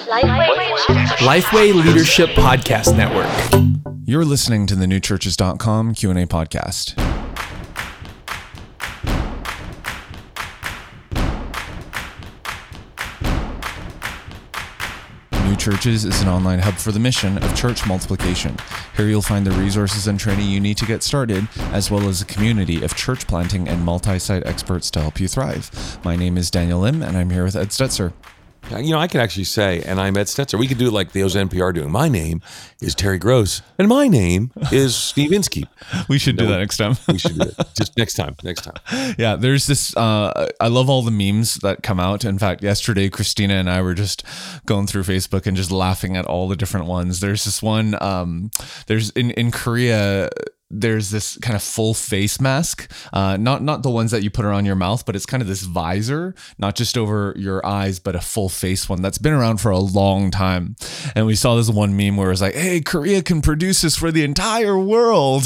Lifeway Leadership Podcast Network. You're listening to the newchurches.com Q&A podcast. New Churches is an online hub for the mission of church multiplication. Here you'll find the resources and training you need to get started, as well as a community of church planting and multi-site experts to help you thrive. My name is Daniel Lim, and I'm here with Ed Stetzer. You know, I could actually say, and I'm Ed Stetzer. We could do it like those NPR doing. My name is Terry Gross, and my name is Steve Inskeep. We should do that next time. We should do it. Just next time. Yeah, there's this, I love all the memes that come out. In fact, yesterday, Christina and I were just going through Facebook and just laughing at all the different ones. There's this one, there's in Korea, there's this kind of full face mask, not the ones that you put around your mouth, but it's kind of this visor, not just over your eyes, but a full face one that's been around for a long time. And we saw this one meme where it's like, hey, Korea can produce this for the entire world.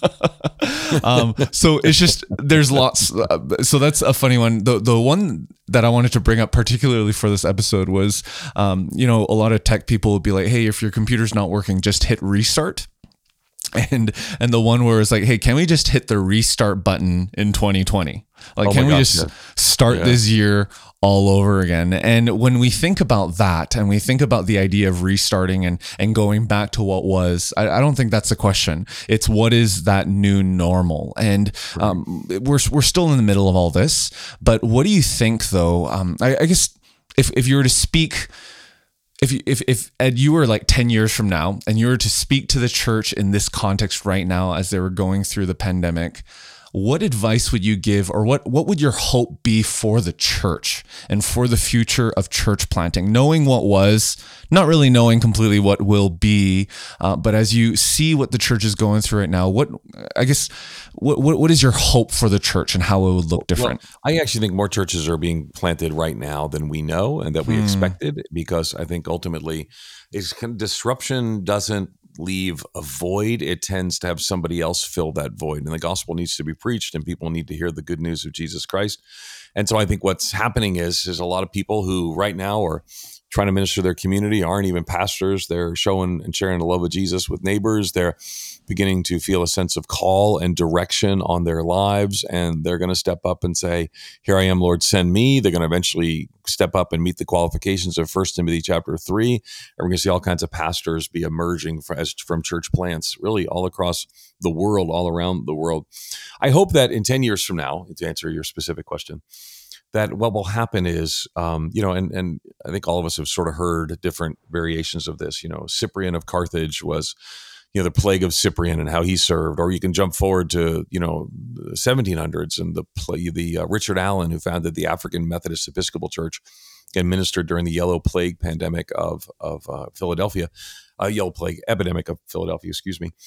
So it's just, there's lots. So that's a funny one. The one that I wanted to bring up particularly for this episode was, a lot of tech people would be like, hey, if your computer's not working, just hit restart. And the one where it's like, hey, can we just hit the restart button in 2020? Like, can we just start this year all over again? And when we think about that and we think about the idea of restarting and going back to what was, I don't think that's the question. It's what is that new normal? And we're still in the middle of all this. But what do you think, though? I guess if you were to speak... If Ed, you were like 10 years from now and you were to speak to the church in this context right now as they were going through the pandemic, what advice would you give, or what would your hope be for the church and for the future of church planting? Knowing what was, not really knowing completely what will be, but as you see what the church is going through right now, what is your hope for the church and how it would look different? Well, I actually think more churches are being planted right now than we know and that we expected, because I think ultimately disruption doesn't leave a void. It tends to have somebody else fill that void, and the gospel needs to be preached and people need to hear the good news of Jesus Christ. And so I think what's happening is a lot of people who right now are trying to minister to their community aren't even pastors. They're showing and sharing the love of Jesus with neighbors. They're beginning to feel a sense of call and direction on their lives, and they're going to step up and say, here I am, Lord, send me. They're going to eventually step up and meet the qualifications of 1 Timothy chapter 3. And we're going to see all kinds of pastors be emerging from church plants, really all across the world, all around the world. I hope that in 10 years from now, to answer your specific question, that what will happen is, and I think all of us have sort of heard different variations of this. Cyprian of Carthage was, the plague of Cyprian and how he served. Or you can jump forward to, the 1700s and the Richard Allen, who founded the African Methodist Episcopal Church and ministered during the yellow plague pandemic of Philadelphia, yellow plague epidemic of Philadelphia, excuse me.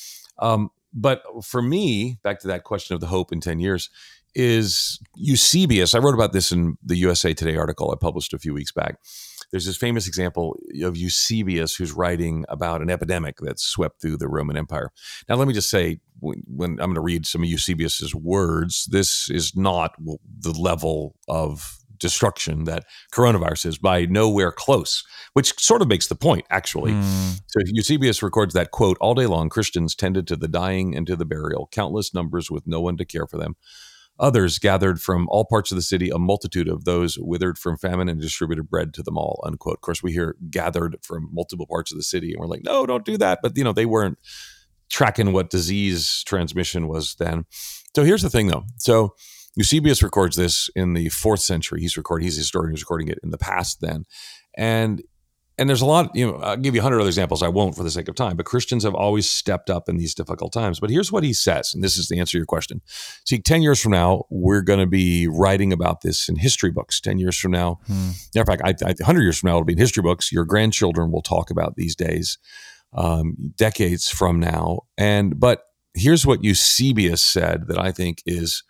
But for me, back to that question of the hope in 10 years, is Eusebius. I wrote about this in the USA Today article I published a few weeks back. There's this famous example of Eusebius who's writing about an epidemic that swept through the Roman Empire. Now, let me just say, when I'm going to read some of Eusebius's words, this is not the level of destruction that coronavirus is, by nowhere close, which sort of makes the point, actually. So Eusebius records that, quote, all day long, Christians tended to the dying and to the burial, countless numbers with no one to care for them. Others gathered from all parts of the city, a multitude of those withered from famine, and distributed bread to them all, unquote. Of course, we hear gathered from multiple parts of the city, and we're like, no, don't do that. But, they weren't tracking what disease transmission was then. So here's the thing, though. So Eusebius records this in the 4th century. He's a historian who's recording it in the past then. And there's a lot, I'll give you 100 other examples. I won't for the sake of time, but Christians have always stepped up in these difficult times. But here's what he says, and this is the answer to your question. See, 10 years from now, we're going to be writing about this in history books. 10 years from now, in fact, 100 years from now, it'll be in history books. Your grandchildren will talk about these days, decades from now. But here's what Eusebius said that I think is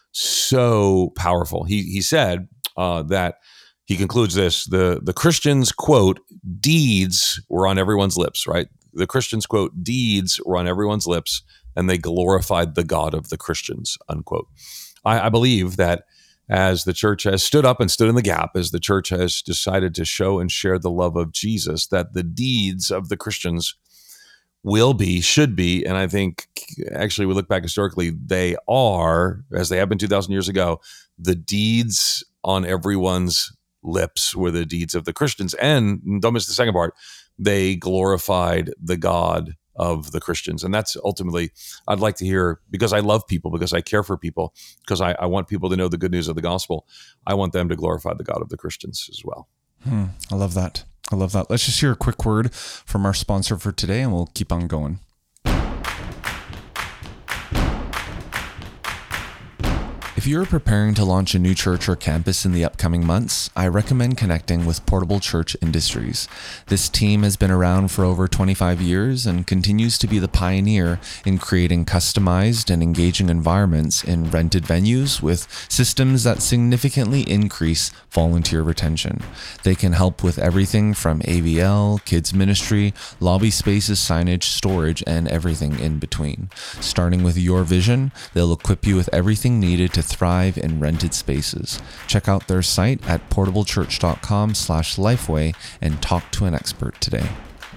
so powerful. He said that, he concludes this, the Christians, quote, deeds were on everyone's lips, right? The Christians, quote, deeds were on everyone's lips, and they glorified the God of the Christians, unquote. I believe that as the church has stood up and stood in the gap, as the church has decided to show and share the love of Jesus, that the deeds of the Christians should be, and I think actually we look back historically, they are, as they have been 2,000 years ago, the deeds on everyone's lips were the deeds of the Christians. And don't miss the second part, they glorified the God of the Christians. And that's ultimately, I'd like to hear, because I love people, because I care for people, because I want people to know the good news of the gospel. I want them to glorify the God of the Christians as well. I love that. I love that. Let's just hear a quick word from our sponsor for today, and we'll keep on going. If you're preparing to launch a new church or campus in the upcoming months, I recommend connecting with Portable Church Industries. This team has been around for over 25 years and continues to be the pioneer in creating customized and engaging environments in rented venues with systems that significantly increase volunteer retention. They can help with everything from AVL, kids ministry, lobby spaces, signage, storage, and everything in between. Starting with your vision, they'll equip you with everything needed to thrive in rented spaces. Check out their site at portablechurch.com/lifeway and talk to an expert today.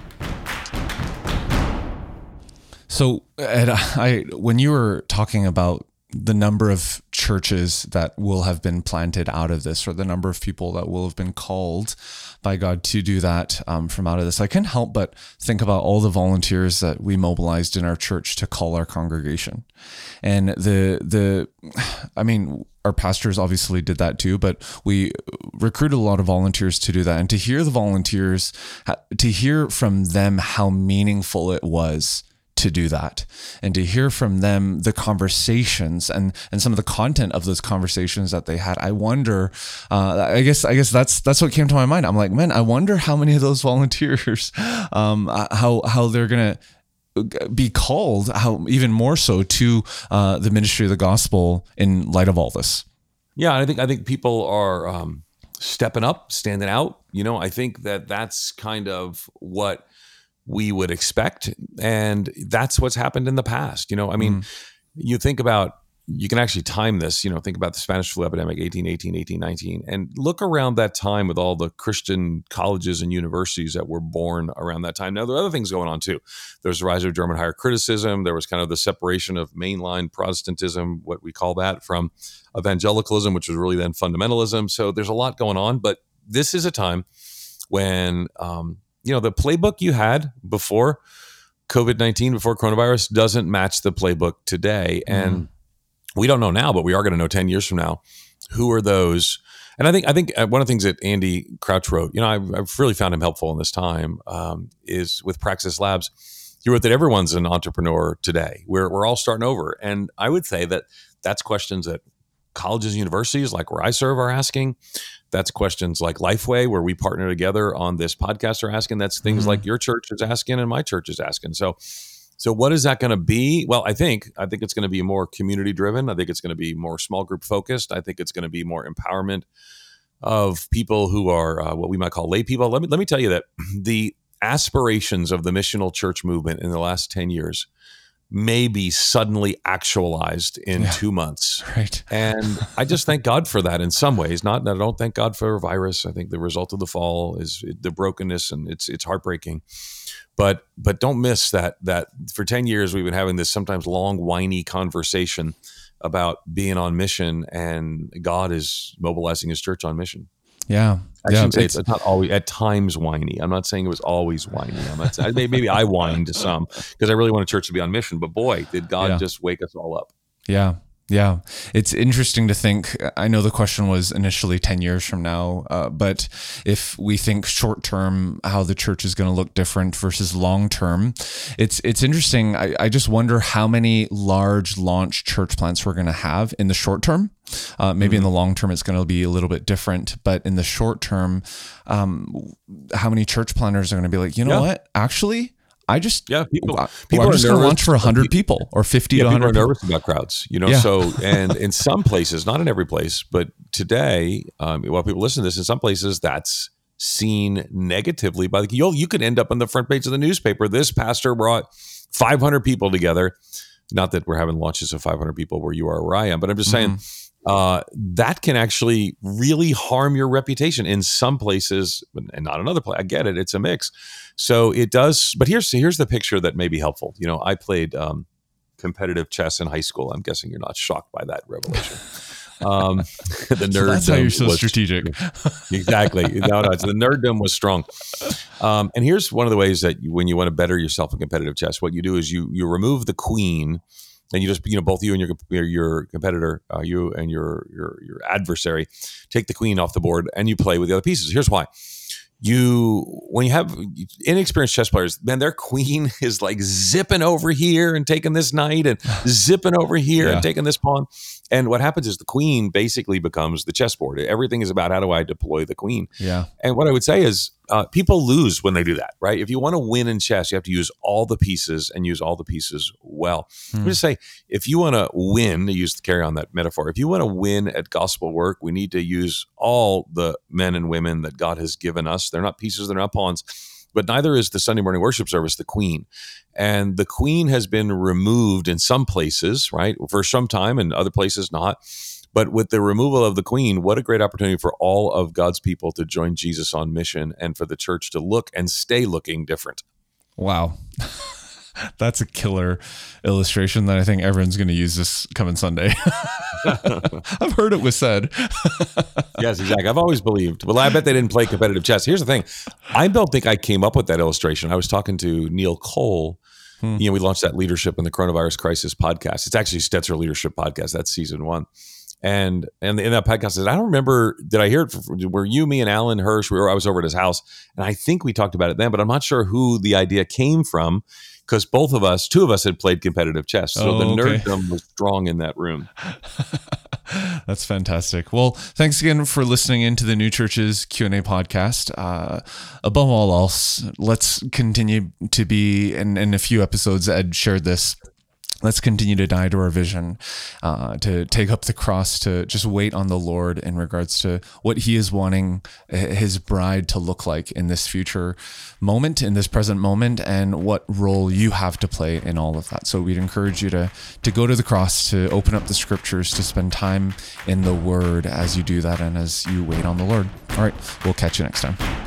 So, Ed, when you were talking about the number of churches that will have been planted out of this, or the number of people that will have been called by God to do that from out of this, I can't help but think about all the volunteers that we mobilized in our church to call our congregation. And our pastors obviously did that too, but we recruited a lot of volunteers to do that. And to hear the volunteers, to hear from them how meaningful it was to do that, and to hear from them the conversations and some of the content of those conversations that they had, I wonder, I guess that's what came to my mind. I'm like, man, I wonder how many of those volunteers, how they're going to be called, how even more so to the ministry of the gospel in light of all this. Yeah, I think people are stepping up, standing out. I think that's kind of what we would expect. And that's what's happened in the past. You think about, you can actually time this, think about the Spanish flu epidemic, 1818, 1819, and look around that time with all the Christian colleges and universities that were born around that time. Now, there are other things going on too. There's the rise of German higher criticism. There was kind of the separation of mainline Protestantism, what we call that, from evangelicalism, which was really then fundamentalism. So there's a lot going on, but this is a time when, the playbook you had before COVID-19, before coronavirus, doesn't match the playbook today. And we don't know now, but we are going to know 10 years from now, who are those? And I think one of the things that Andy Crouch wrote, I've really found him helpful in this time, is with Praxis Labs. He wrote that everyone's an entrepreneur today. We're all starting over. And I would say that that's questions that colleges and universities, like where I serve, are asking. That's questions like Lifeway, where we partner together on this podcast, are asking. That's things like your church is asking and my church is asking. So what is that going to be? Well, I think it's going to be more community driven. I think it's going to be more small group focused. I think it's going to be more empowerment of people who are what we might call lay people. Let me tell you that the aspirations of the missional church movement in the last 10 years may be suddenly actualized in 2 months. Right. And I just thank God for that in some ways. Not that I don't thank God for a virus. I think the result of the fall is the brokenness, and it's heartbreaking. But don't miss that for 10 years we've been having this sometimes long, whiny conversation about being on mission, and God is mobilizing his church on mission. Yeah. I shouldn't say it's not always, at times, whiny. I'm not saying it was always whiny. I'm not saying, maybe I whined to some because I really want a church to be on mission. But boy, did God just wake us all up. Yeah. Yeah. It's interesting to think. I know the question was initially 10 years from now, but if we think short term, how the church is going to look different versus long term, it's interesting. I just wonder how many large launch church plants we're going to have in the short term. Maybe in the long term, it's going to be a little bit different, but in the short term, how many church planners are going to be like, what, actually, people are just going to launch for 100 people or 50 to 100 people. People are nervous about crowds, so, and in some places, not in every place, but today, while people listen to this, in some places that's seen negatively by you could end up on the front page of the newspaper. This pastor brought 500 people together. Not that we're having launches of 500 people where you are or where I am, but I'm just saying, that can actually really harm your reputation in some places and not another place. I get it. It's a mix. So it does. But here's the picture that may be helpful. I played competitive chess in high school. I'm guessing you're not shocked by that revelation. The nerd. So that's how you're so strategic. Exactly. No, the nerddom was strong. And here's one of the ways that when you want to better yourself in competitive chess, what you do is you remove the queen, and you just both you and your competitor, you and your adversary, take the queen off the board, and you play with the other pieces. Here's why. When you have inexperienced chess players, man, their queen is like zipping over here and taking this knight and zipping over here and taking this pawn. And what happens is the queen basically becomes the chessboard. Everything is about how do I deploy the queen. Yeah. And what I would say is people lose when they do that, right? If you want to win in chess, you have to use all the pieces and use all the pieces well. I'm going to say, if you want to win, to carry on that metaphor, if you want to win at gospel work, we need to use all the men and women that God has given us. They're not pieces, they're not pawns. But neither is the Sunday morning worship service the queen. And the queen has been removed in some places, right, for some time, and other places not. But with the removal of the queen, what a great opportunity for all of God's people to join Jesus on mission and for the church to look and stay looking different. Wow. That's a killer illustration that I think everyone's going to use this coming Sunday. I've heard it was said. Yes, exactly. I've always believed. Well, I bet they didn't play competitive chess. Here's the thing. I don't think I came up with that illustration. I was talking to Neil Cole. We launched that Leadership in the Coronavirus Crisis podcast. It's actually Stetzer Leadership Podcast. That's season 1. And in that podcast, I said, I don't remember, did I hear it? Were you, me, and Alan Hirsch? I was over at his house, and I think we talked about it then, but I'm not sure who the idea came from, because two of us had played competitive chess. So the nerddom was strong in that room. That's fantastic. Well, thanks again for listening into the New Church's Q&A podcast. Above all else, let's continue to be, and in a few episodes, Ed shared this, let's continue to die to our vision, to take up the cross, to just wait on the Lord in regards to what he is wanting his bride to look like in this future moment, in this present moment, and what role you have to play in all of that. So we'd encourage you to go to the cross, to open up the scriptures, to spend time in the word as you do that and as you wait on the Lord. All right, we'll catch you next time.